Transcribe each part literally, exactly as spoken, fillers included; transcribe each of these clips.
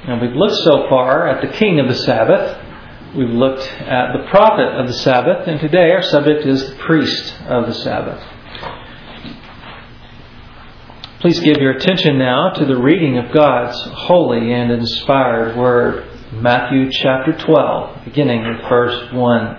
Now we've looked so far at the King of the Sabbath. We've looked at the prophet of the Sabbath. And today our subject is the priest of the Sabbath. Please give your attention now to the reading of God's holy and inspired Word. Matthew chapter twelve, beginning with verse one.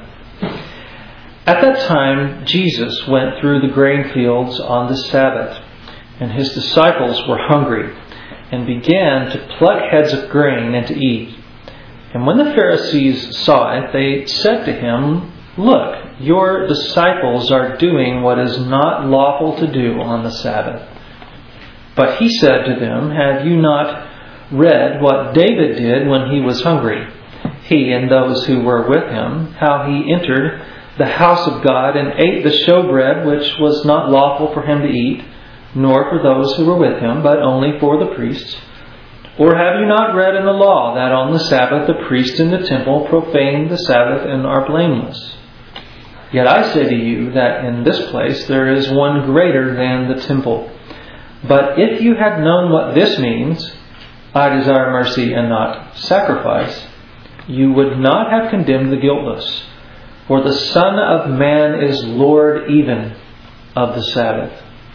At that time, Jesus went through the grain fields on the Sabbath, and his disciples were hungry, and began to pluck heads of grain and to eat. And when the Pharisees saw it, they said to him, "Look, your disciples are doing what is not lawful to do on the Sabbath." But he said to them, "Have you not read what David did when he was hungry, he and those who were with him, how he entered the house of God and ate the showbread which was not lawful for him to eat, nor for those who were with him, but only for the priests? Or have you not read in the law that on the Sabbath the priests in the temple profane the Sabbath and are blameless? Yet I say to you that in this place there is one greater than the temple. But if you had known what this means, I desire mercy and not sacrifice, you would not have condemned the guiltless. For the Son of Man is Lord even of the Sabbath."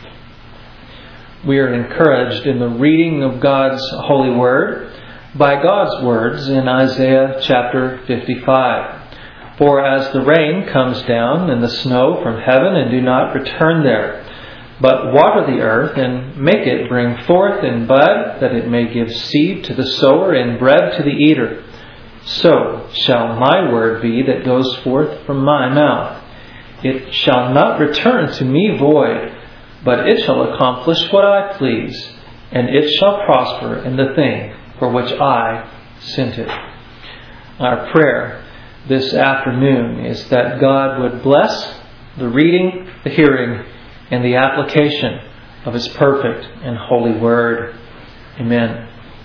We are encouraged in the reading of God's holy word by God's words in Isaiah chapter fifty-five. "For as the rain comes down and the snow from heaven and do not return there, but water the earth and make it bring forth in bud, that it may give seed to the sower and bread to the eater, so shall my word be that goes forth from my mouth. It shall not return to me void, but it shall accomplish what I please, and it shall prosper in the thing for which I sent it." Our prayer this afternoon is that God would bless the reading, the hearing, and the application of His perfect and holy Word. Amen.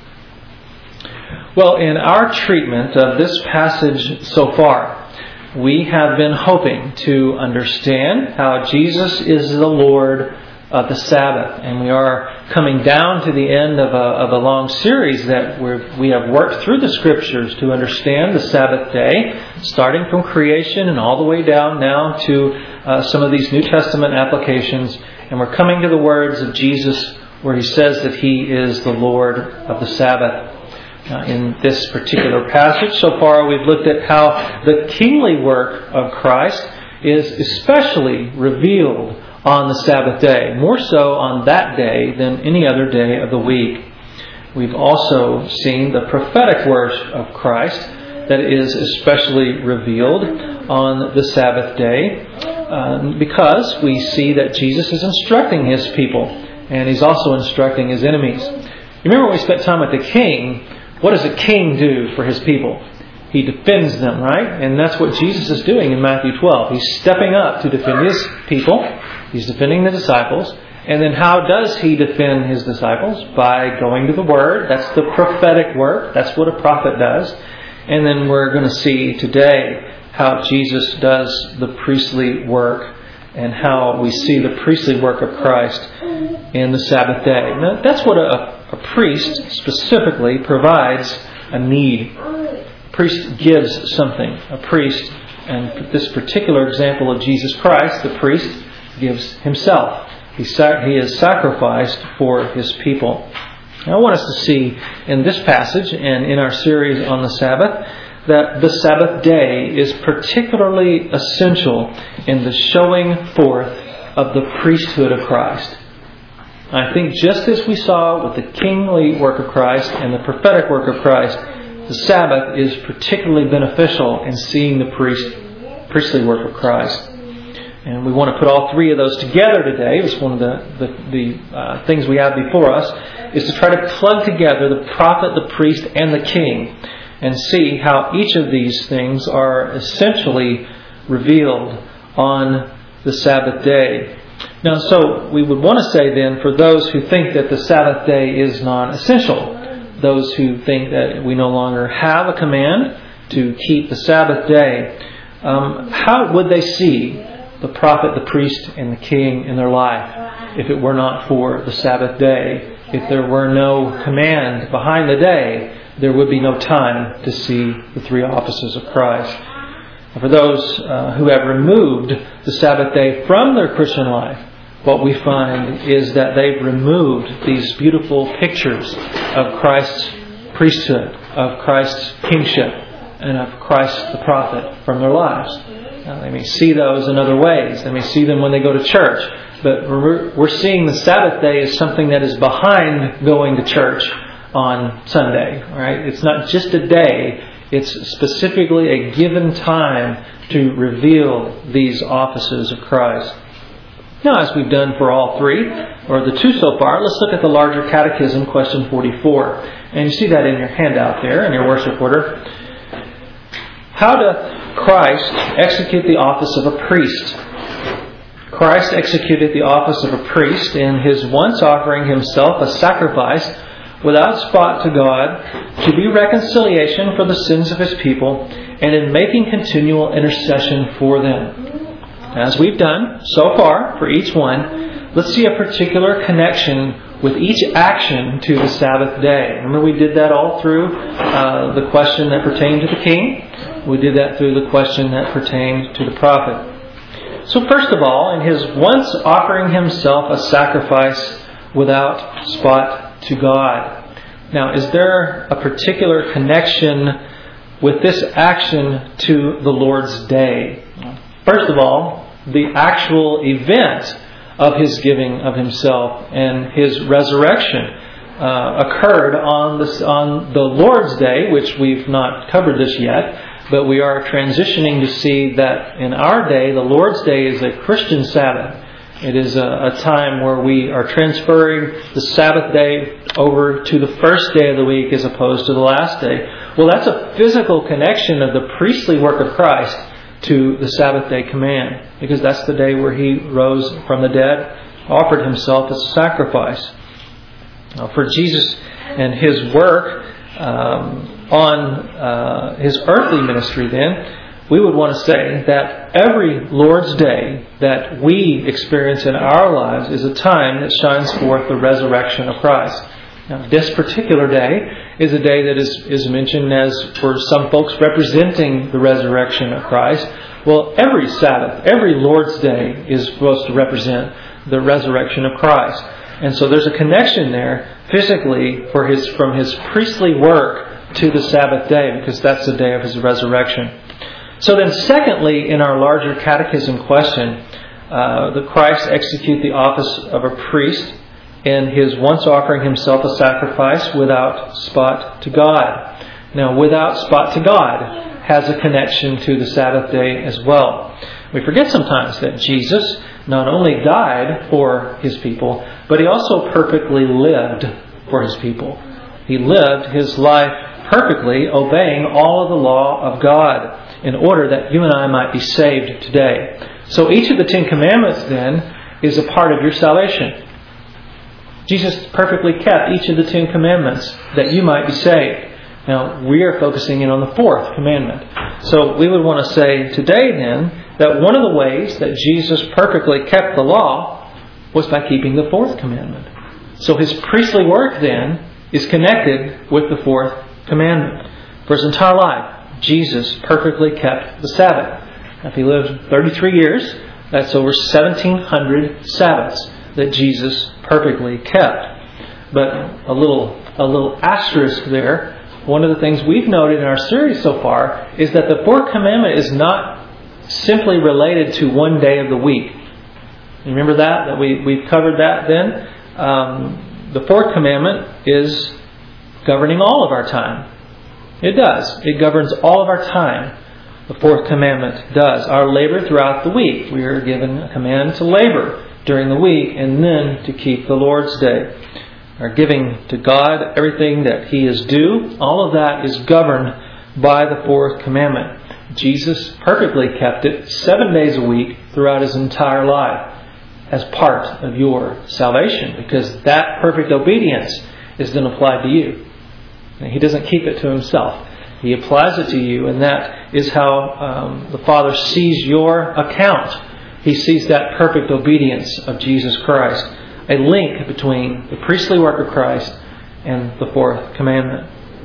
Well, in our treatment of this passage so far, we have been hoping to understand how Jesus is the Lord of the Sabbath. And we are coming down to the end of a, of a long series that we're, we have worked through the Scriptures to understand the Sabbath day, starting from creation and all the way down now to uh, some of these New Testament applications. And we're coming to the words of Jesus where He says that He is the Lord of the Sabbath. Uh, in this particular passage, so far we've looked at how the kingly work of Christ is especially revealed on the Sabbath day, more so on that day than any other day of the week. We've also seen the prophetic work of Christ that is especially revealed on the Sabbath day um, because we see that Jesus is instructing His people and He's also instructing His enemies. You remember when we spent time with the king, what does a king do for his people? He defends them, right? And that's what Jesus is doing in Matthew twelve. He's stepping up to defend His people. He's defending the disciples. And then how does He defend His disciples? By going to the Word. That's the prophetic work. That's what a prophet does. And then we're going to see today how Jesus does the priestly work and how we see the priestly work of Christ in the Sabbath day. Now, that's what a, a priest specifically provides a need. A priest gives something. A priest, and this particular example of Jesus Christ, the priest gives Himself. He, sac- he is sacrificed for His people. Now, I want us to see in this passage and in our series on the Sabbath that the Sabbath day is particularly essential in the showing forth of the priesthood of Christ. I think just as we saw with the kingly work of Christ and the prophetic work of Christ, the Sabbath is particularly beneficial in seeing the priest, priestly work of Christ. And we want to put all three of those together today. It's one of the, the, the uh, things we have before us, is to try to plug together the prophet, the priest, and the king, and see how each of these things are essentially revealed on the Sabbath day. Now, so we would want to say then, for those who think that the Sabbath day is non-essential, those who think that we no longer have a command to keep the Sabbath day, um, how would they see the prophet, the priest, and the king in their life if it were not for the Sabbath day? If there were no command behind the day there would be no time to see the three offices of Christ. For those uh, who have removed the Sabbath day from their Christian life, what we find is that they've removed these beautiful pictures of Christ's priesthood, of Christ's kingship, and of Christ the prophet from their lives. Now, they may see those in other ways. They may see them when they go to church. But we're, we're seeing the Sabbath day as something that is behind going to church on Sunday. Right? It's not just a day. It's specifically a given time to reveal these offices of Christ. Now, as we've done for all three, or the two so far, let's look at the larger catechism, question forty-four. And you see that in your handout there, in your worship order. How doth Christ execute the office of a priest? Christ executed the office of a priest in His once offering Himself a sacrifice without spot to God, to be reconciliation for the sins of His people, and in making continual intercession for them. As we've done so far for each one, let's see a particular connection with each action to the Sabbath day. Remember, we did that all through uh, the question that pertained to the king. We did that through the question that pertained to the prophet. So first of all, in His once offering Himself a sacrifice without spot to God. Now, is there a particular connection with this action to the Lord's day? First of all, the actual event of His giving of Himself and His resurrection uh, occurred on the, on the Lord's day, which we've not covered this yet, but we are transitioning to see that in our day, the Lord's day is a Christian Sabbath. It is a, a time where we are transferring the Sabbath day over to the first day of the week as opposed to the last day. Well, that's a physical connection of the priestly work of Christ to the Sabbath day command, because that's the day where He rose from the dead, offered Himself as a sacrifice. Now, for Jesus and His work um, on uh, His earthly ministry, then, we would want to say that every Lord's Day that we experience in our lives is a time that shines forth the resurrection of Christ. Now, this particular day is a day that is, is mentioned as, for some folks, representing the resurrection of Christ. Well, every Sabbath, every Lord's Day is supposed to represent the resurrection of Christ. And so there's a connection there physically for his from His priestly work to the Sabbath day, because that's the day of His resurrection. So then secondly, in our larger catechism question, uh, the Christ execute the office of a priest in His once offering Himself a sacrifice without spot to God. Now, without spot to God has a connection to the Sabbath day as well. We forget sometimes that Jesus not only died for His people, but He also perfectly lived for His people. He lived His life perfectly, obeying all of the law of God, in order that you and I might be saved today. So each of the Ten Commandments, then, is a part of your salvation. Jesus perfectly kept each of the Ten Commandments that you might be saved. Now, we are focusing in on the fourth commandment. So we would want to say today, then, that one of the ways that Jesus perfectly kept the law was by keeping the fourth commandment. So His priestly work, then, is connected with the fourth commandment. For His entire life, Jesus perfectly kept the Sabbath. Now, if He lived thirty-three years, that's over seventeen hundred Sabbaths that Jesus perfectly kept. But a little, a little asterisk there. One of the things we've noted in our series so far is that the fourth commandment is not simply related to one day of the week. You remember that? That we, we've covered that then? Um, the fourth commandment is governing all of our time. It does. It governs all of our time. The fourth commandment does. Our labor throughout the week. We are given a command to labor during the week and then to keep the Lord's Day. Our giving to God everything that He is due. All of that is governed by the fourth commandment. Jesus perfectly kept it seven days a week throughout His entire life as part of your salvation, because that perfect obedience is then applied to you. He doesn't keep it to Himself. He applies it to you, and that is how um, the Father sees your account. He sees that perfect obedience of Jesus Christ, a link between the priestly work of Christ and the fourth commandment.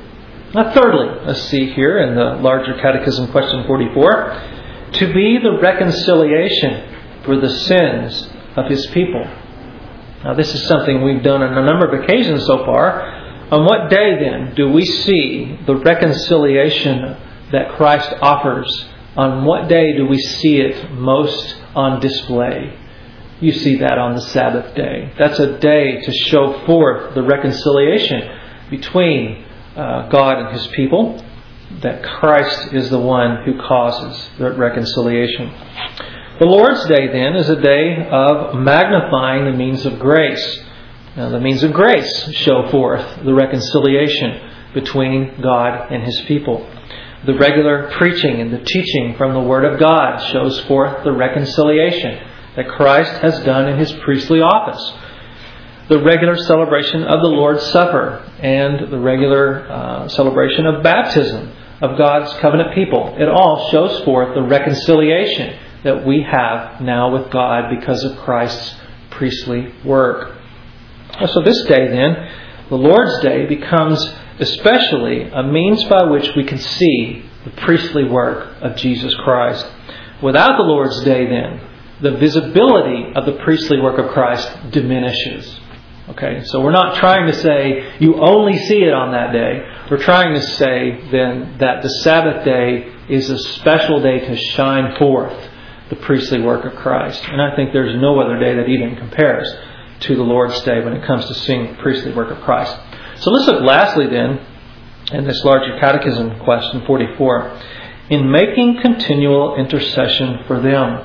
Now, thirdly, let's see here in the larger catechism, question forty-four, to be the reconciliation for the sins of His people. Now, this is something we've done on a number of occasions so far. On what day, then, do we see the reconciliation that Christ offers? On what day do we see it most on display? You see that on the Sabbath day. That's a day to show forth the reconciliation between uh, God and His people, that Christ is the one who causes the reconciliation. The Lord's Day, then, is a day of magnifying the means of grace. Now, the means of grace show forth the reconciliation between God and His people. The regular preaching and the teaching from the Word of God shows forth the reconciliation that Christ has done in His priestly office. The regular celebration of the Lord's Supper and the regular uh, celebration of baptism of God's covenant people, it all shows forth the reconciliation that we have now with God because of Christ's priestly work. So this day then, the Lord's Day, becomes especially a means by which we can see the priestly work of Jesus Christ. Without the Lord's Day then, the visibility of the priestly work of Christ diminishes. Okay, so we're not trying to say you only see it on that day. We're trying to say then that the Sabbath day is a special day to shine forth the priestly work of Christ. And I think there's no other day that even compares to the Lord's Day when it comes to seeing the priestly work of Christ. So let's look lastly then, in this larger catechism, question forty-four, in making continual intercession for them.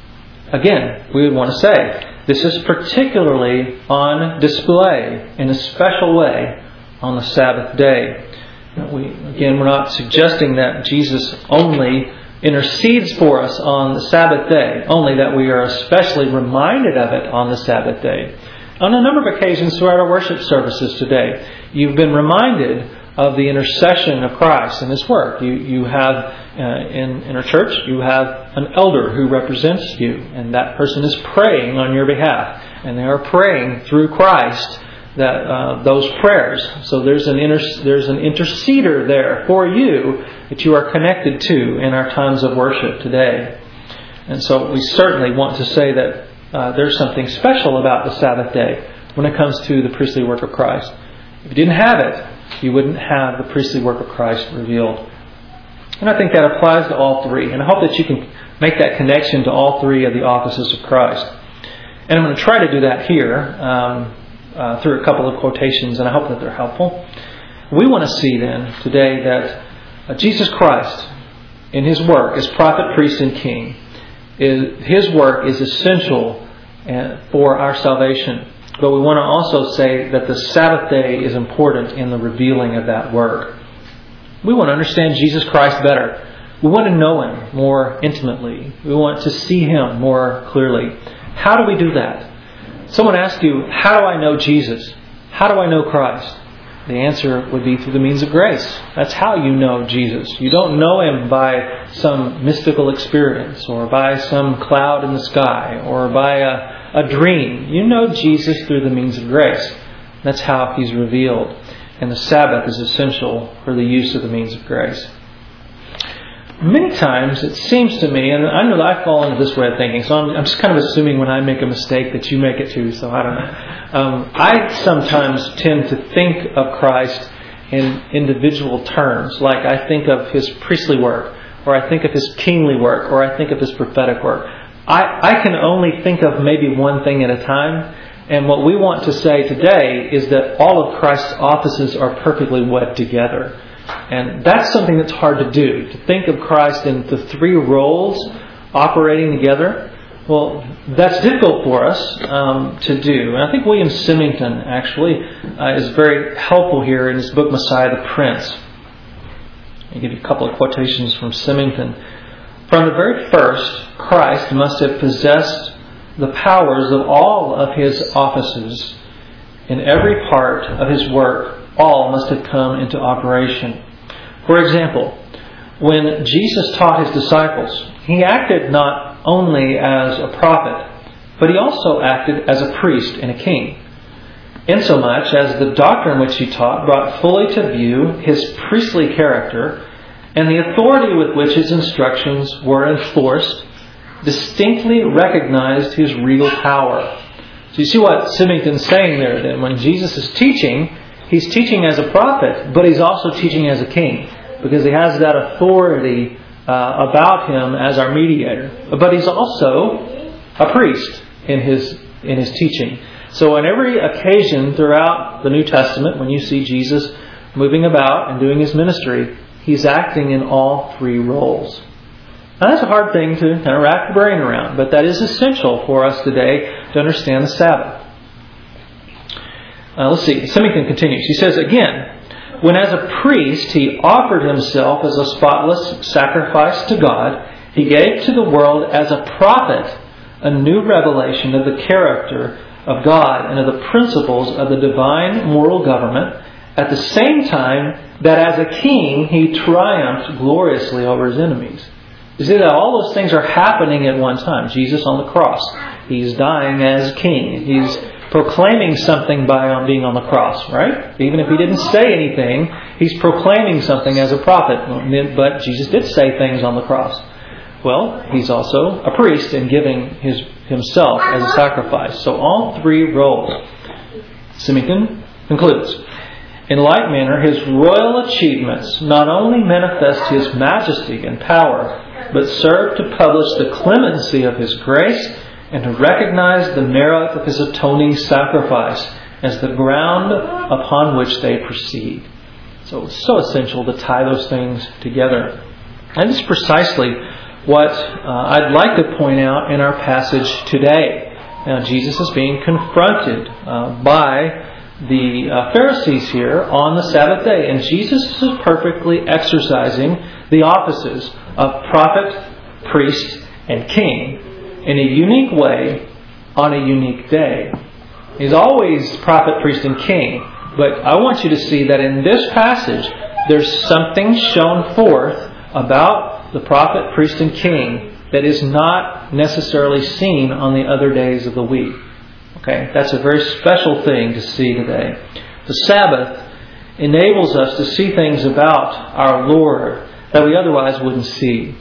Again, we would want to say, this is particularly on display in a special way on the Sabbath day. We, again, we're not suggesting that Jesus only intercedes for us on the Sabbath day, only that we are especially reminded of it on the Sabbath day. On a number of occasions throughout our worship services today, you've been reminded of the intercession of Christ and His work. You you have, uh, in, in our church, you have an elder who represents you, and that person is praying on your behalf. And they are praying through Christ that uh, those prayers. So there's an inter- there's an interceder there for you that you are connected to in our times of worship today. And so we certainly want to say that uh, there's something special about the Sabbath day when it comes to the priestly work of Christ. If you didn't have it, you wouldn't have the priestly work of Christ revealed. And I think that applies to all three. And I hope that you can make that connection to all three of the offices of Christ. And I'm going to try to do that here um, uh, through a couple of quotations, and I hope that they're helpful. We want to see then today that uh, Jesus Christ, in His work as prophet, priest, and king, is, His work is essential for our salvation. But we want to also say that the Sabbath day is important in the revealing of that work. We want to understand Jesus Christ better. We want to know Him more intimately. We want to see Him more clearly. How do we do that? Someone asks you, how do I know Jesus? How do I know Christ? The answer would be through the means of grace. That's how you know Jesus. You don't know Him by some mystical experience or by some cloud in the sky or by a A dream. You know Jesus through the means of grace. That's how He's revealed. And the Sabbath is essential for the use of the means of grace. Many times it seems to me, and I know that I fall into this way of thinking, so I'm, I'm just kind of assuming when I make a mistake that you make it too, so I don't know. Um, I sometimes tend to think of Christ in individual terms, like I think of His priestly work, or I think of His kingly work, or I think of His prophetic work. I, I can only think of maybe one thing at a time. And what we want to say today is that all of Christ's offices are perfectly wed together. And that's something that's hard to do. To think of Christ in the three roles operating together, well, that's difficult for us um, to do. And I think William Symington actually uh, is very helpful here in his book, Messiah the Prince. I'll give you a couple of quotations from Symington. From the very first, Christ must have possessed the powers of all of His offices. In every part of His work, all must have come into operation. For example, when Jesus taught His disciples, He acted not only as a prophet, but He also acted as a priest and a king. insomuch as the doctrine which he taught brought fully to view his priestly character and the authority with which his instructions were enforced, distinctly recognized his regal power. So you see what Symington's saying there, that when Jesus is teaching, he's teaching as a prophet, but he's also teaching as a king, because he has that authority uh, about him as our mediator. But he's also a priest in his in his teaching. So on every occasion throughout the New Testament, when you see Jesus moving about and doing his ministry, he's acting in all three roles. Now that's a hard thing to kind of wrap your brain around, but that is essential for us today to understand the Sabbath. Uh, let's see, Symington continues. He says again, when as a priest he offered himself as a spotless sacrifice to God, he gave to the world as a prophet a new revelation of the character of God and of the principles of the divine moral government, at the same time that as a king he triumphed gloriously over his enemies. You see that all those things are happening at one time. Jesus on the cross. He's dying as king. He's proclaiming something by being on the cross, right? Even if he didn't say anything, he's proclaiming something as a prophet. But Jesus did say things on the cross. Well, he's also a priest in giving his himself as a sacrifice. So all three roles. Symington concludes. In like manner, his royal achievements not only manifest his majesty and power, but serve to publish the clemency of his grace and to recognize the merit of his atoning sacrifice as the ground upon which they proceed. So it's so essential to tie those things together. And this is precisely what uh, I'd like to point out in our passage today. Now, Jesus is being confronted uh, by the uh, Pharisees here on the Sabbath day. And Jesus is perfectly exercising the offices of prophet, priest, and king in a unique way on a unique day. He's always prophet, priest, and king. But I want you to see that in this passage, there's something shown forth about the prophet, priest, and king that is not necessarily seen on the other days of the week. Okay, that's a very special thing to see today. The Sabbath enables us to see things about our Lord that we otherwise wouldn't see.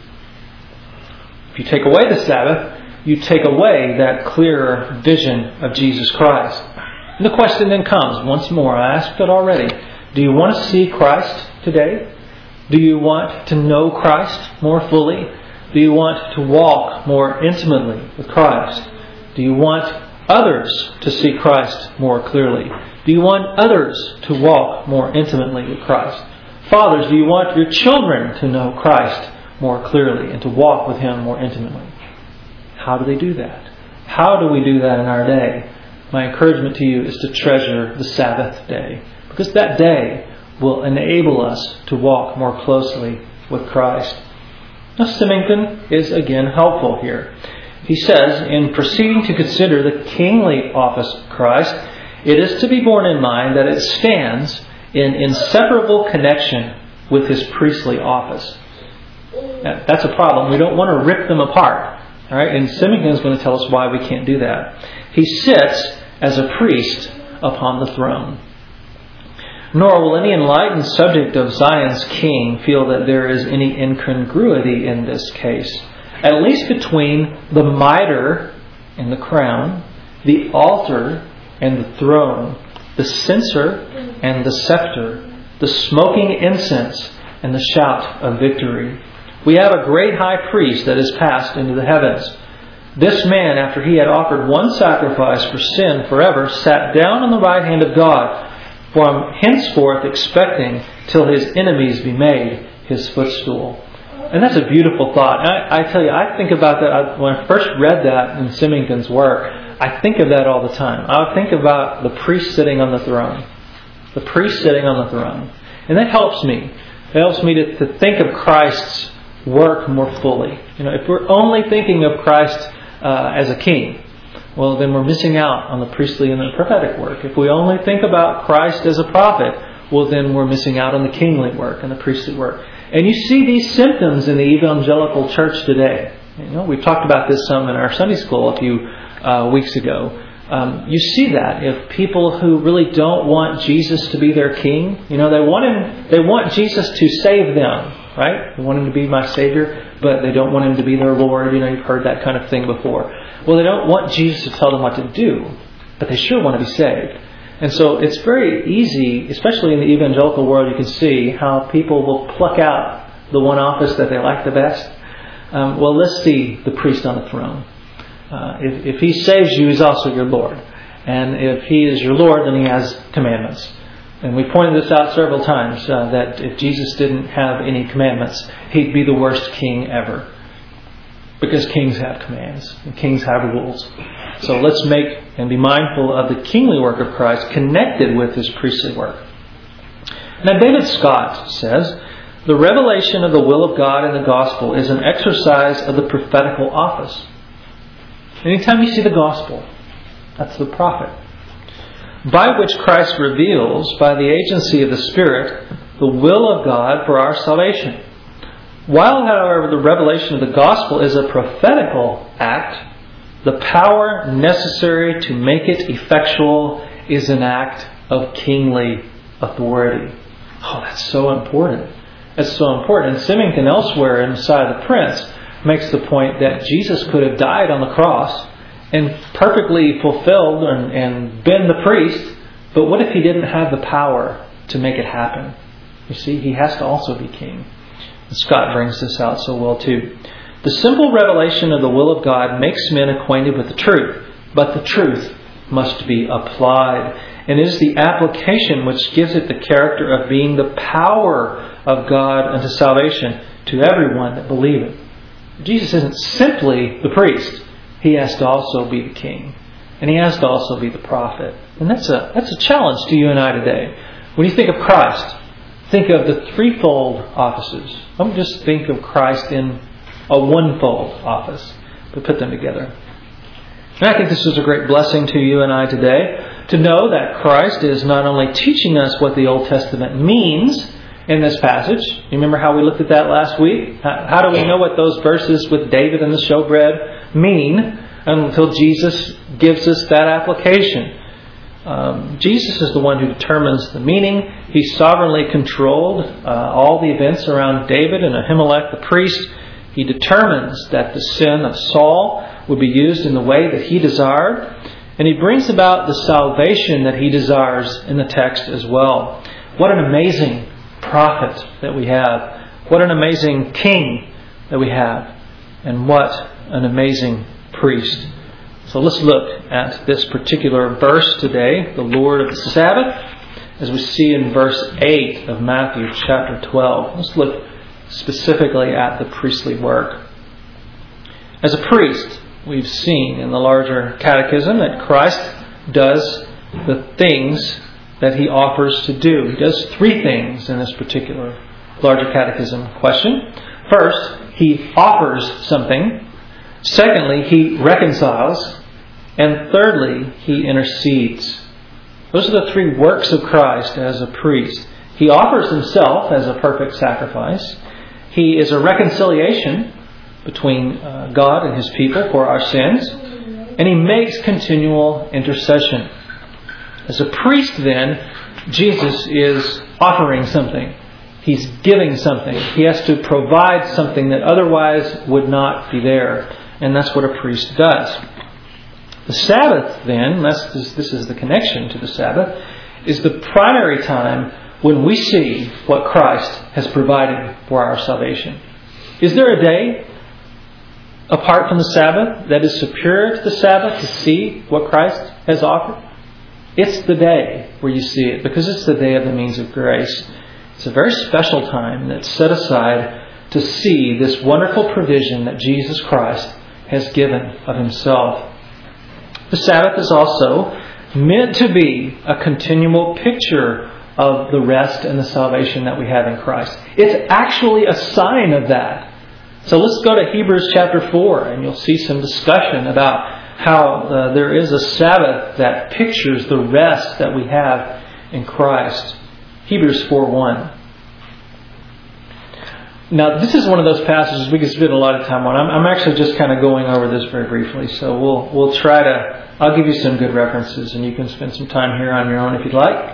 If you take away the Sabbath, you take away that clearer vision of Jesus Christ. And the question then comes, once more, I asked it already, do you want to see Christ today? Do you want to know Christ more fully? Do you want to walk more intimately with Christ? Do you want others to see Christ more clearly? Do you want others to walk more intimately with Christ? Fathers, do you want your children to know Christ more clearly and to walk with Him more intimately? How do they do that? How do we do that in our day? My encouragement to you is to treasure the Sabbath day, because that day will enable us to walk more closely with Christ. Now, Symington is again helpful here. He says, in proceeding to consider the kingly office of Christ, it is to be borne in mind that it stands in inseparable connection with His priestly office. Now, that's a problem. We don't want to rip them apart. All right? And Symington is going to tell us why we can't do that. He sits as a priest upon the throne. Nor will any enlightened subject of Zion's king feel that there is any incongruity in this case, at least between the mitre and the crown, the altar and the throne, the censer and the scepter, the smoking incense and the shout of victory. We have a great high priest that is passed into the heavens. This man, after he had offered one sacrifice for sin forever, sat down on the right hand of God, from henceforth expecting till His enemies be made His footstool. And that's a beautiful thought. I, I tell you, I think about that I, when I first read that in Symington's work. I think of that all the time. I would think about the priest sitting on the throne. The priest sitting on the throne. And that helps me. It helps me to, to think of Christ's work more fully. You know, if we're only thinking of Christ uh, as a king, well, then we're missing out on the priestly and the prophetic work. If we only think about Christ as a prophet, well, then we're missing out on the kingly work and the priestly work. And you see these symptoms in the evangelical church today. You know, we talked about this some in our Sunday school a few uh, weeks ago. Um, you see that if people who really don't want Jesus to be their king, you know, they want him, they want Jesus to save them, right? They want him to be my Savior, but they don't want him to be their Lord. You know, you've heard that kind of thing before. Well, they don't want Jesus to tell them what to do, but they sure want to be saved. And so it's very easy, especially in the evangelical world, you can see how people will pluck out the one office that they like the best. Um, well, let's see the priest on the throne. Uh, if, if he saves you, he's also your Lord. And if he is your Lord, then he has commandments. And we pointed this out several times, uh, that if Jesus didn't have any commandments, he'd be the worst king ever. Because kings have commands, and kings have rules. So let's make and be mindful of the kingly work of Christ connected with his priestly work. Now, David Scott says, the revelation of the will of God in the gospel is an exercise of the prophetical office. Anytime you see the gospel, that's the prophet, by which Christ reveals, by the agency of the Spirit, the will of God for our salvation. While, however, the revelation of the gospel is a prophetical act, the power necessary to make it effectual is an act of kingly authority. Oh, that's so important. That's so important. And Symington elsewhere in Messiah the Prince makes the point that Jesus could have died on the cross and perfectly fulfilled and, and been the priest, but what if he didn't have the power to make it happen? You see, he has to also be king. And Scott brings this out so well too. The simple revelation of the will of God makes men acquainted with the truth, but the truth must be applied. And it is the application which gives it the character of being the power of God unto salvation to everyone that believeth. Jesus isn't simply the priest. He has to also be the king. And he has to also be the prophet. And that's a that's a challenge to you and I today. When you think of Christ, think of the threefold offices. Don't just think of Christ in a one-fold office, but put them together. And I think this is a great blessing to you and I today, to know that Christ is not only teaching us what the Old Testament means in this passage. You remember how we looked at that last week? How do we know what those verses with David and the showbread mean until Jesus gives us that application? Um, Jesus is the one who determines the meaning. He sovereignly controlled uh, all the events around David and Ahimelech the priest. He determines that the sin of Saul would be used in the way that he desired. And he brings about the salvation that he desires in the text as well. What an amazing prophet that we have. What an amazing king that we have. And what an amazing priest. So let's look at this particular verse today, the Lord of the Sabbath, as we see in verse eight of Matthew chapter twelve. Let's look specifically at the priestly work. As a priest, we've seen in the larger catechism that Christ does the things that he offers to do. He does three things in this particular larger catechism question. First, he offers something. Secondly, he reconciles. And thirdly, he intercedes. Those are the three works of Christ as a priest. He offers himself as a perfect sacrifice. He is a reconciliation between uh, God and his people for our sins. And he makes continual intercession. As a priest, then, Jesus is offering something. He's giving something. He has to provide something that otherwise would not be there. And that's what a priest does. The Sabbath, then, this, this is the connection to the Sabbath, is the primary time when we see what Christ has provided for our salvation. Is there a day apart from the Sabbath that is superior to the Sabbath to see what Christ has offered? It's the day where you see it, because it's the day of the means of grace. It's a very special time that's set aside to see this wonderful provision that Jesus Christ has given of himself. The Sabbath is also meant to be a continual picture of the rest and the salvation that we have in Christ. It's actually a sign of that. So let's go to Hebrews chapter four, and you'll see some discussion about how uh, there is a Sabbath that pictures the rest that we have in Christ. Hebrews four one. Now, this is one of those passages we could spend a lot of time on. I'm, I'm actually just kind of going over this very briefly, so we'll we'll try to. I'll give you some good references, and you can spend some time here on your own if you'd like.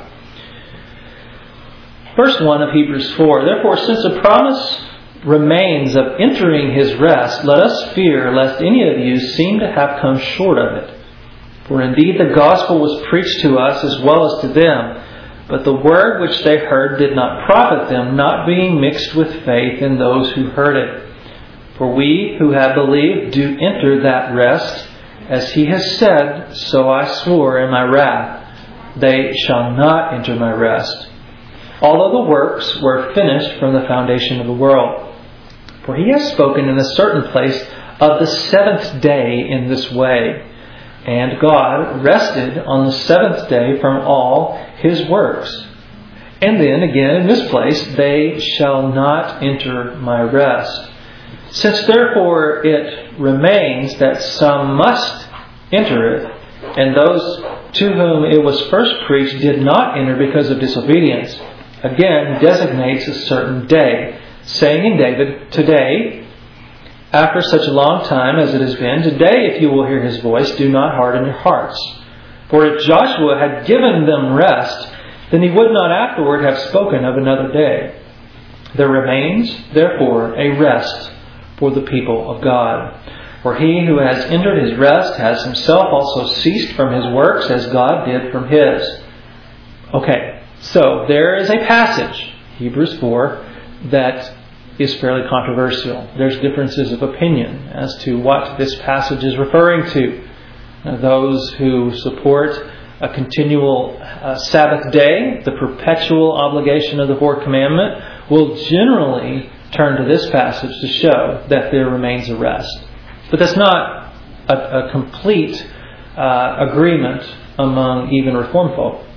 Verse one of Hebrews four. Therefore, since a promise remains of entering His rest, let us fear lest any of you seem to have come short of it. For indeed the gospel was preached to us as well as to them. But the word which they heard did not profit them, not being mixed with faith in those who heard it. For we who have believed do enter that rest, as He has said, so I swore in my wrath, they shall not enter my rest. Although the works were finished from the foundation of the world. For He has spoken in a certain place of the seventh day in this way. And God rested on the seventh day from all His works. And then again in this place, they shall not enter my rest. Since therefore it remains that some must enter it, and those to whom it was first preached did not enter because of disobedience, again designates a certain day, saying in David, today, after such a long time as it has been, today if you will hear His voice, do not harden your hearts. For if Joshua had given them rest, then he would not afterward have spoken of another day. There remains, therefore, a rest for the people of God. For he who has entered his rest has himself also ceased from his works as God did from His. Okay, so there is a passage, Hebrews four, that is fairly controversial. There's differences of opinion as to what this passage is referring to. Uh, those who support a continual uh, Sabbath day, the perpetual obligation of the fourth commandment, will generally turn to this passage to show that there remains a rest. But that's not a, a complete uh, agreement among even Reformed folk.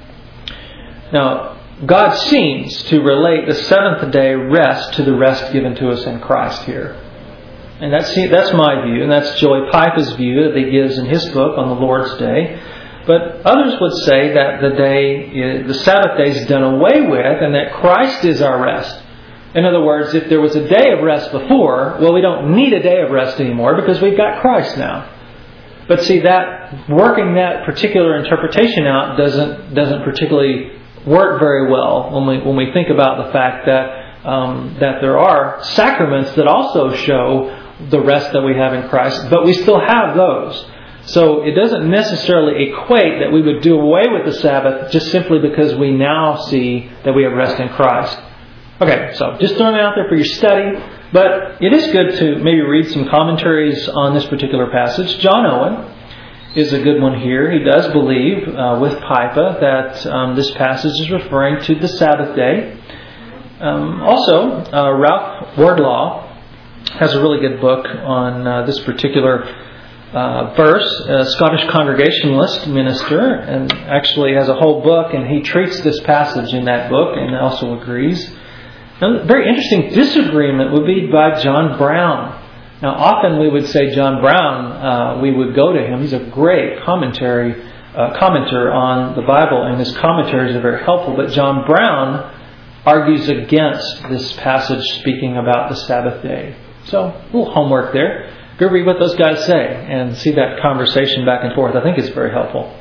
Now, God seems to relate the seventh day rest to the rest given to us in Christ here. And that's that's my view, and that's Joey Pipa's view that he gives in his book on the Lord's Day. But others would say that the day, the Sabbath day is done away with, and that Christ is our rest. In other words, if there was a day of rest before, well, we don't need a day of rest anymore because we've got Christ now. But see, that working that particular interpretation out doesn't doesn't particularly work very well when we when we think about the fact that um, that there are sacraments that also show the rest that we have in Christ, but we still have those. So it doesn't necessarily equate that we would do away with the Sabbath just simply because we now see that we have rest in Christ. Okay, so just throwing it out there for your study, but it is good to maybe read some commentaries on this particular passage. John Owen is a good one here. He does believe uh, with Pipa that um, this passage is referring to the Sabbath day. Um, also, uh, Ralph Wardlaw has a really good book on uh, this particular uh, verse, a Scottish Congregationalist minister, and actually has a whole book, and he treats this passage in that book and also agrees. Now, a very interesting disagreement would be by John Brown. Now, often we would say John Brown, uh, we would go to him. He's a great commentary, uh, commenter on the Bible, and his commentaries are very helpful. But John Brown argues against this passage speaking about the Sabbath day. So, a little homework there. Go read what those guys say and see that conversation back and forth. I think it's very helpful.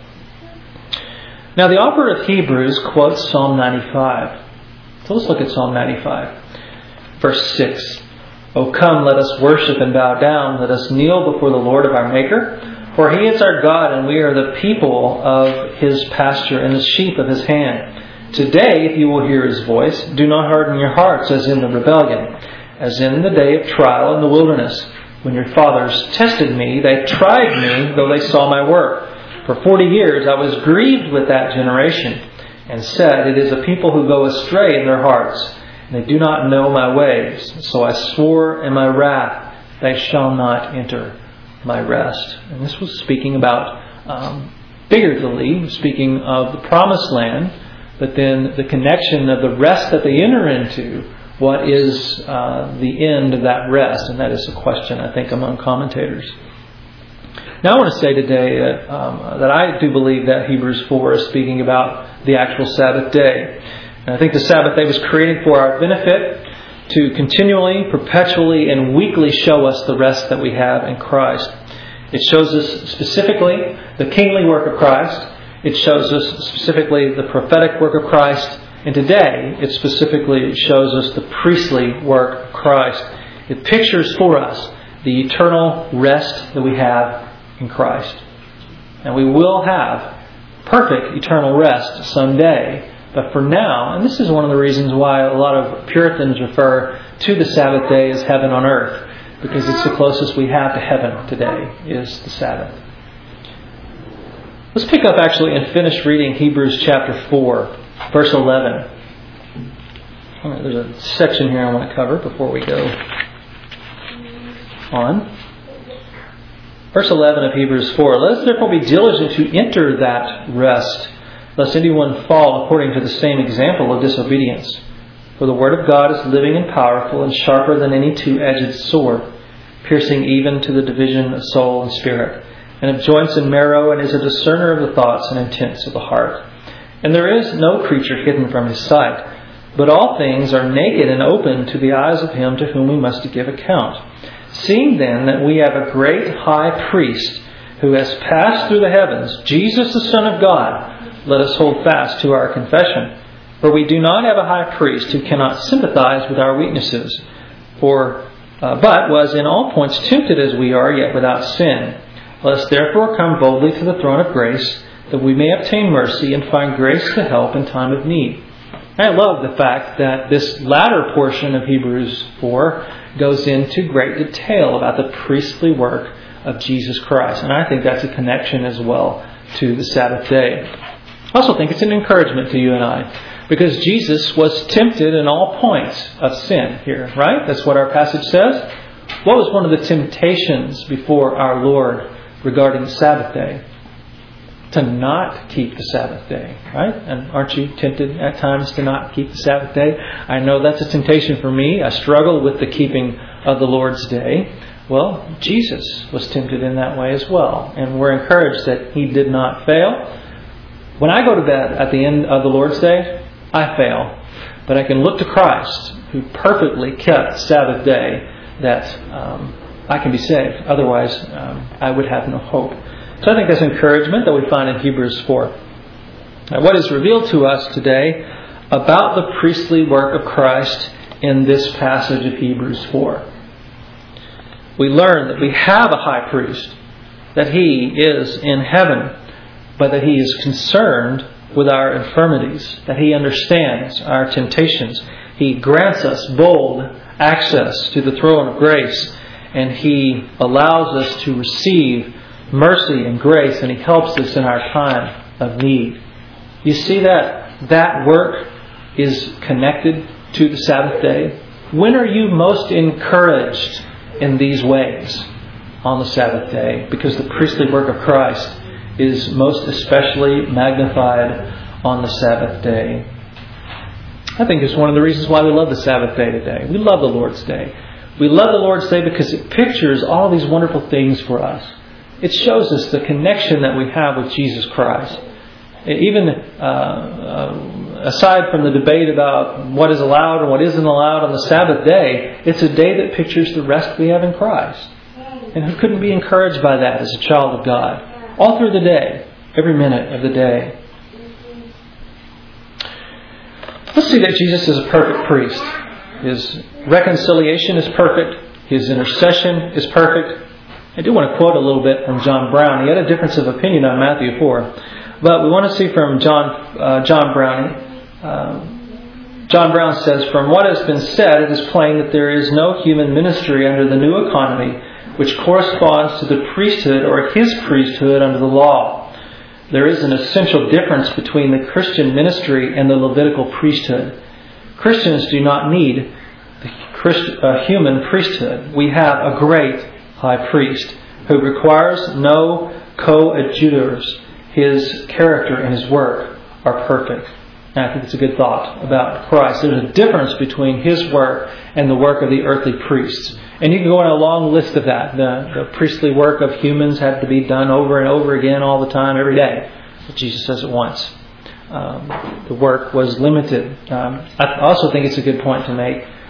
Now, the author of Hebrews quotes Psalm ninety-five. So let's look at Psalm ninety-five. Verse six. O come, let us worship and bow down. Let us kneel before the Lord of our Maker. For He is our God, and we are the people of His pasture and the sheep of His hand. Today, if you will hear His voice, do not harden your hearts as in the rebellion, as in the day of trial in the wilderness. When your fathers tested me, they tried me, though they saw my work. For forty years I was grieved with that generation, and said, it is a people who go astray in their hearts. They do not know my ways. So I swore in my wrath, they shall not enter my rest. And this was speaking about, um, figuratively, speaking of the promised land, but then the connection of the rest that they enter into. What is uh, the end of that rest? And that is a question, I think, among commentators. Now I want to say today that, um, that I do believe that Hebrews four is speaking about the actual Sabbath day. And I think the Sabbath day was created for our benefit. to continually, perpetually, and weekly show us the rest that we have in Christ. It shows us specifically the kingly work of Christ. It shows us specifically the prophetic work of Christ. And today, it specifically shows us the priestly work of Christ. It pictures for us the eternal rest that we have in Christ. And we will have perfect eternal rest someday. But for now, and this is one of the reasons why a lot of Puritans refer to the Sabbath day as heaven on earth, because it's the closest we have to heaven today is the Sabbath. Let's pick up actually and finish reading Hebrews chapter four, verse eleven. There's a section here I want to cover before we go on. Verse eleven of Hebrews four. Let us therefore be diligent to enter that rest, lest anyone fall according to the same example of disobedience. For the word of God is living and powerful and sharper than any two-edged sword, piercing even to the division of soul and spirit, and of joints and marrow, and is a discerner of the thoughts and intents of the heart. And there is no creature hidden from His sight, but all things are naked and open to the eyes of Him to whom we must give account. Seeing then that we have a great high priest who has passed through the heavens, Jesus the Son of God, let us hold fast to our confession. For we do not have a high priest who cannot sympathize with our weaknesses, for uh, but was in all points tempted as we are, yet without sin. Let us therefore come boldly to the throne of grace, that we may obtain mercy and find grace to help in time of need. I love the fact that this latter portion of Hebrews four goes into great detail about the priestly work of Jesus Christ. And I think that's a connection as well to the Sabbath day. I also think it's an encouragement to you and I, because Jesus was tempted in all points of sin here, right? That's what our passage says. What was one of the temptations before our Lord regarding the Sabbath day? To not keep the Sabbath day, right? And aren't you tempted at times to not keep the Sabbath day? I know that's a temptation for me. I struggle with the keeping of the Lord's day. Well, Jesus was tempted in that way as well. And we're encouraged that He did not fail. When I go to bed at the end of the Lord's day, I fail. But I can look to Christ, who perfectly kept the Sabbath day, that um, I can be saved. Otherwise, um, I would have no hope. So I think that's encouragement that we find in Hebrews four. Now, what is revealed to us today about the priestly work of Christ in this passage of Hebrews four? We learn that we have a high priest, that He is in heaven, but that He is concerned with our infirmities, that He understands our temptations. He grants us bold access to the throne of grace, and He allows us to receive mercy and grace, and He helps us in our time of need. You see that that work is connected to the Sabbath day? When are you most encouraged in these ways? On the Sabbath day, because the priestly work of Christ is most especially magnified on the Sabbath day. I think it's one of the reasons why we love the Sabbath day today. We love the Lord's Day. We love the Lord's Day because it pictures all these wonderful things for us. It shows us the connection that we have with Jesus Christ. Even uh, uh, aside from the debate about what is allowed and what isn't allowed on the Sabbath day, it's a day that pictures the rest we have in Christ. And who couldn't be encouraged by that as a child of God? All through the day, every minute of the day. Let's see that Jesus is a perfect priest. His reconciliation is perfect. His intercession is perfect. I do want to quote a little bit from John Brown. He had a difference of opinion on Matthew four. But we want to see from John uh, John Brown. Um, John Brown says, "From what has been said, it is plain that there is no human ministry under the new economy which corresponds to the priesthood or His priesthood under the law. There is an essential difference between the Christian ministry and the Levitical priesthood. Christians do not need the Christ, uh, human priesthood. We have a great high priest who requires no coadjutors. His character and His work are perfect." And I think it's a good thought about Christ. There's a difference between His work and the work of the earthly priests. And you can go on a long list of that. The, the priestly work of humans had to be done over and over again all the time, every day. But Jesus says it once. Um, the work was limited. Um, I also think it's a good point to make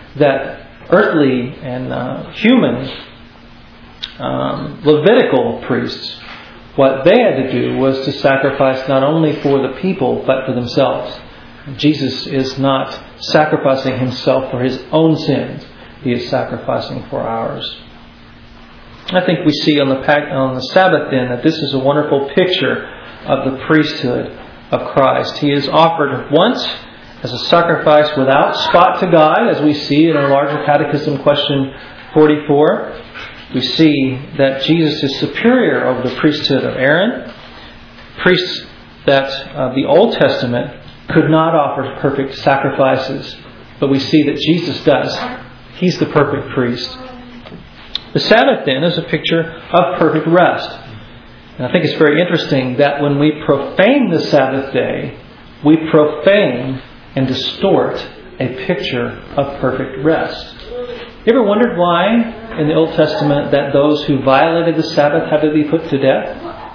that earthly and uh, human um, Levitical priests, what they had to do was to sacrifice not only for the people but for themselves. Jesus is not sacrificing himself for his own sins. He is sacrificing for ours. I think we see on the on the Sabbath then that this is a wonderful picture of the priesthood of Christ. He is offered once as a sacrifice without spot to God, as we see in our larger catechism question forty-four. We see that Jesus is superior over the priesthood of Aaron, priests that uh, the Old Testament could not offer perfect sacrifices, but we see that Jesus does. He's the perfect priest. The Sabbath then is a picture of perfect rest. And I think it's very interesting that when we profane the Sabbath day, we profane and distort a picture of perfect rest. You ever wondered why in the Old Testament that those who violated the Sabbath had to be put to death?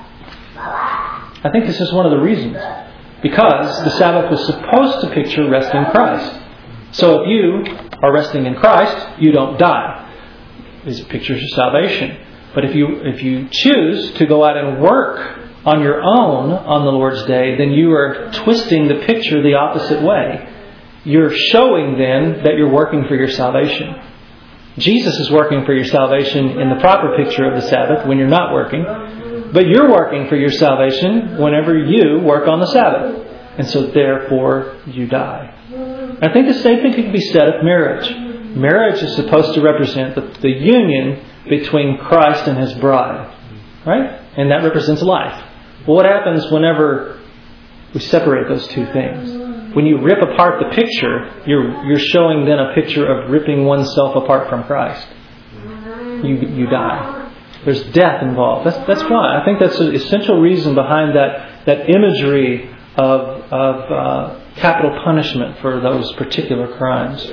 I think this is one of the reasons. Because the Sabbath was supposed to picture resting in Christ. So if you are resting in Christ, you don't die. It pictures your salvation. But if you if you choose to go out and work on your own on the Lord's Day, then you are twisting the picture the opposite way. You're showing then that you're working for your salvation. Jesus is working for your salvation in the proper picture of the Sabbath when you're not working. But you're working for your salvation whenever you work on the Sabbath. And so therefore you die. I think the same thing can be said of marriage. Marriage is supposed to represent the, the union between Christ and His bride. Right? And that represents life. Well, what happens whenever we separate those two things? When you rip apart the picture, you're you're showing then a picture of ripping oneself apart from Christ. You you die. There's death involved. That's that's why. I think that's an essential reason behind that, that imagery of, of uh, capital punishment for those particular crimes.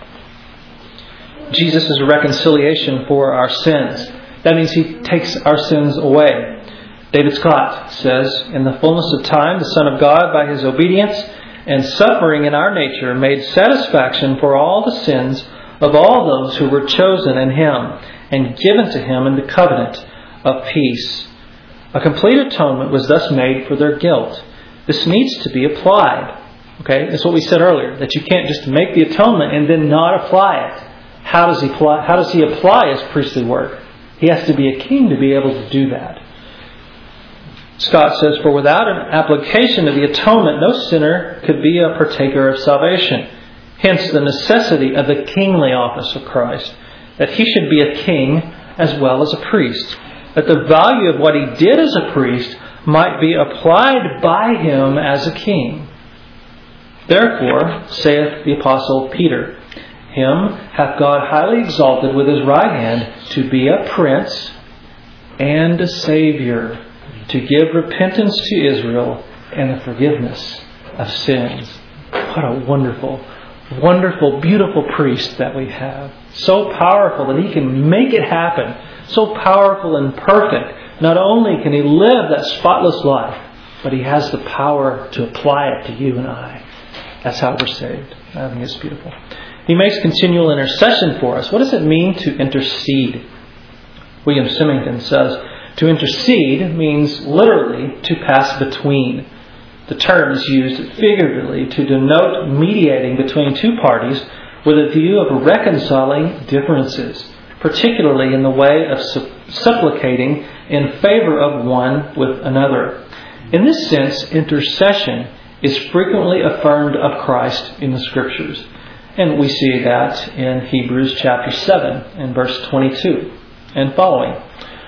Jesus is a reconciliation for our sins. That means He takes our sins away. David Scott says, "In the fullness of time, the Son of God, by His obedience and suffering in our nature, made satisfaction for all the sins of all those who were chosen in Him and given to Him in the covenant of peace. A complete atonement was thus made for their guilt." This needs to be applied. Okay, that's what we said earlier, that you can't just make the atonement and then not apply it. How does He apply, how does he apply His priestly work? He has to be a king to be able to do that. Scott says, "For without an application of the atonement, no sinner could be a partaker of salvation. Hence the necessity of the kingly office of Christ, that He should be a king as well as a priest, that the value of what He did as a priest might be applied by Him as a king. Therefore, saith the Apostle Peter, Him hath God highly exalted with His right hand to be a prince and a Savior, to give repentance to Israel and the forgiveness of sins." What a wonderful, wonderful, beautiful priest that we have. So powerful that He can make it happen. So powerful and perfect. Not only can He live that spotless life, but He has the power to apply it to you and I. That's how we're saved. I think it's beautiful. He makes continual intercession for us. What does it mean to intercede? William Symington says, to intercede means literally to pass between. The term is used figuratively to denote mediating between two parties with a view of reconciling differences, particularly in the way of supplicating in favor of one with another. In this sense, intercession is frequently affirmed of Christ in the Scriptures. And we see that in Hebrews chapter seven and verse twenty-two and following.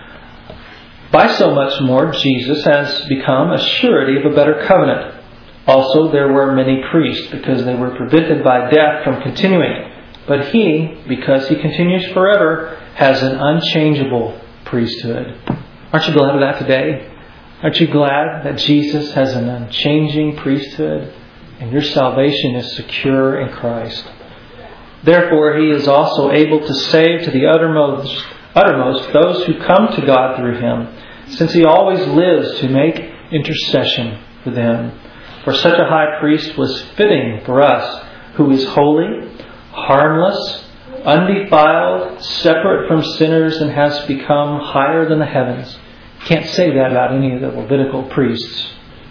By so much more, Jesus has become a surety of a better covenant. Also, there were many priests, because they were prevented by death from continuing. But He, because He continues forever, has an unchangeable priesthood. Aren't you glad of that today? Aren't you glad that Jesus has an unchanging priesthood and your salvation is secure in Christ? Therefore, He is also able to save to the uttermost, uttermost those who come to God through Him, since He always lives to make intercession for them. For such a high priest was fitting for us, who is holy, harmless, undefiled, separate from sinners, and has become higher than the heavens. Can't say that about any of the Levitical priests.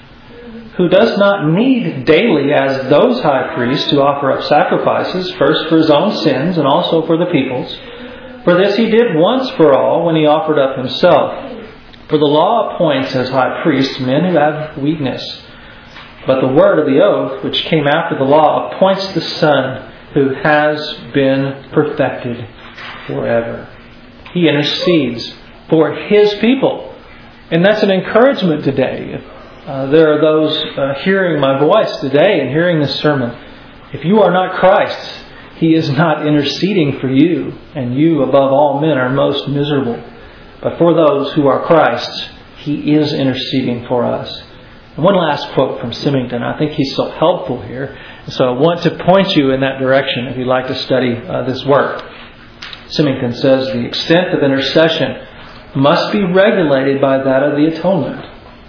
Who does not need daily, as those high priests, to offer up sacrifices, first for his own sins and also for the people's. For this he did once for all when he offered up himself. For the law appoints as high priests men who have weakness. But the word of the oath, which came after the law, appoints the Son who has been perfected forever. He intercedes for His people. And that's an encouragement today. Uh, there are those uh, hearing my voice today and hearing this sermon. If you are not Christ, He is not interceding for you, and you above all men are most miserable. But for those who are Christ's, He is interceding for us. And one last quote from Symington. I think he's so helpful here. So I want to point you in that direction if you'd like to study uh, this work. Symington says, the extent of intercession must be regulated by that of the atonement.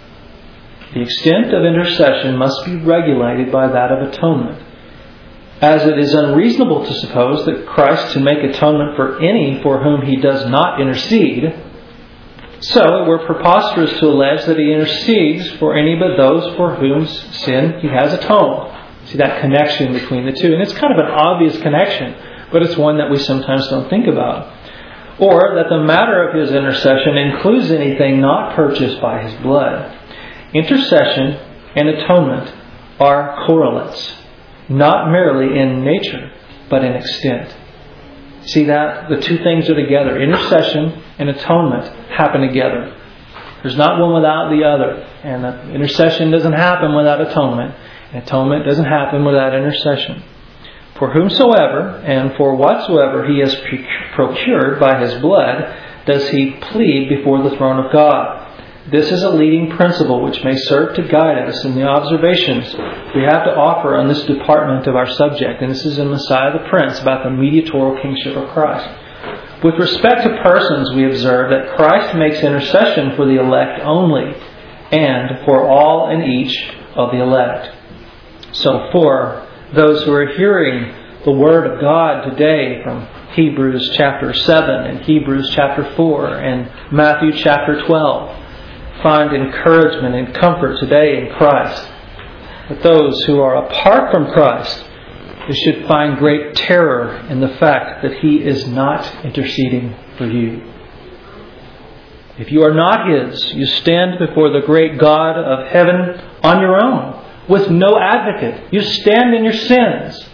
The extent of intercession must be regulated by that of atonement. As it is unreasonable to suppose that Christ can make atonement for any for whom He does not intercede, so it were preposterous to allege that He intercedes for any but those for whose sin He has atoned. See that connection between the two. And it's kind of an obvious connection, but it's one that we sometimes don't think about. Or that the matter of His intercession includes anything not purchased by His blood. Intercession and atonement are correlates, not merely in nature, but in extent. See that? The two things are together. Intercession and atonement happen together. There's not one without the other. And intercession doesn't happen without atonement. And atonement doesn't happen without intercession. For whomsoever and for whatsoever He has procured by His blood does He plead before the throne of God. This is a leading principle which may serve to guide us in the observations we have to offer on this department of our subject. And this is in Messiah the Prince, about the mediatorial kingship of Christ. With respect to persons, we observe that Christ makes intercession for the elect only, and for all and each of the elect. So for those who are hearing the Word of God today from Hebrews chapter seven and Hebrews chapter four and Matthew chapter twelve, find encouragement and comfort today in Christ. But those who are apart from Christ, they should find great terror in the fact that He is not interceding for you. If you are not His, you stand before the great God of heaven on your own, with no advocate. You stand in your sins,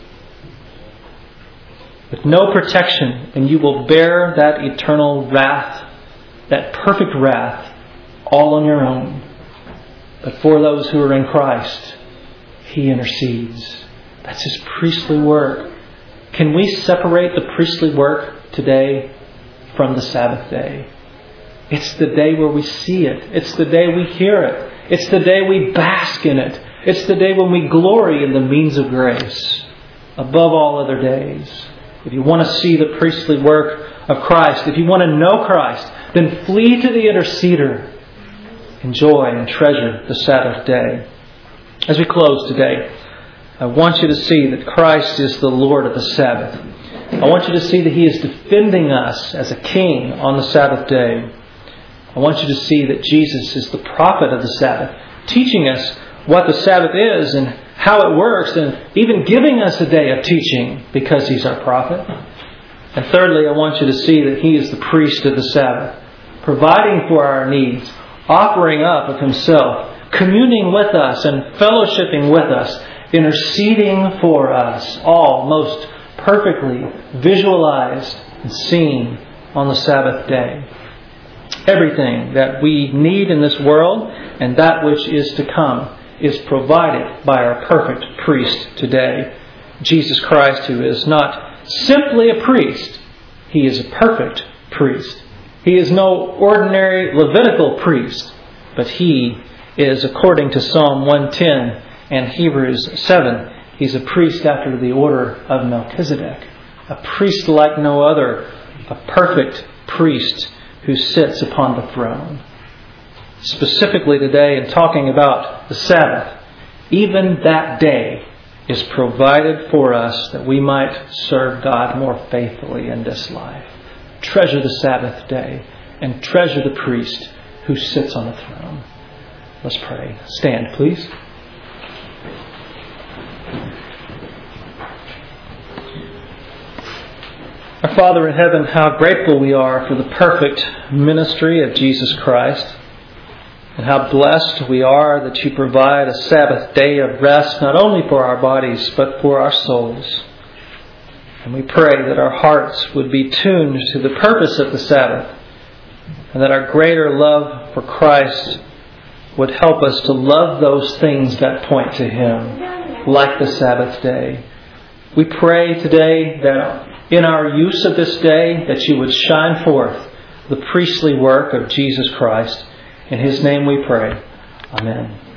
with no protection, and you will bear that eternal wrath, that perfect wrath, all on your own. But for those who are in Christ, He intercedes. That's His priestly work. Can we separate the priestly work today from the Sabbath day? It's the day where we see it. It's the day we hear it. It's the day we bask in it. It's the day when we glory in the means of grace above all other days. If you want to see the priestly work of Christ, if you want to know Christ, then flee to the interceder. Enjoy and treasure the Sabbath day. As we close today, I want you to see that Christ is the Lord of the Sabbath. I want you to see that He is defending us as a king on the Sabbath day. I want you to see that Jesus is the prophet of the Sabbath, teaching us what the Sabbath is and how it works, and even giving us a day of teaching because He's our prophet. And thirdly, I want you to see that He is the priest of the Sabbath, providing for our needs, offering up of Himself, communing with us and fellowshipping with us, interceding for us, all most perfectly visualized and seen on the Sabbath day. Everything that we need in this world and that which is to come is provided by our perfect priest today, Jesus Christ, who is not simply a priest, He is a perfect priest. He is no ordinary Levitical priest, but He is, according to Psalm one ten and Hebrews seven, He's a priest after the order of Melchizedek, a priest like no other, a perfect priest who sits upon the throne. Specifically today, in talking about the Sabbath, even that day is provided for us that we might serve God more faithfully in this life. Treasure the Sabbath day and treasure the priest who sits on the throne. Let's pray. Stand, please. Our Father in heaven, how grateful we are for the perfect ministry of Jesus Christ, and how blessed we are that you provide a Sabbath day of rest not only for our bodies but for our souls. And we pray that our hearts would be tuned to the purpose of the Sabbath, and that our greater love for Christ would help us to love those things that point to Him, like the Sabbath day. We pray today that in our use of this day, that you would shine forth the priestly work of Jesus Christ. In His name we pray. Amen.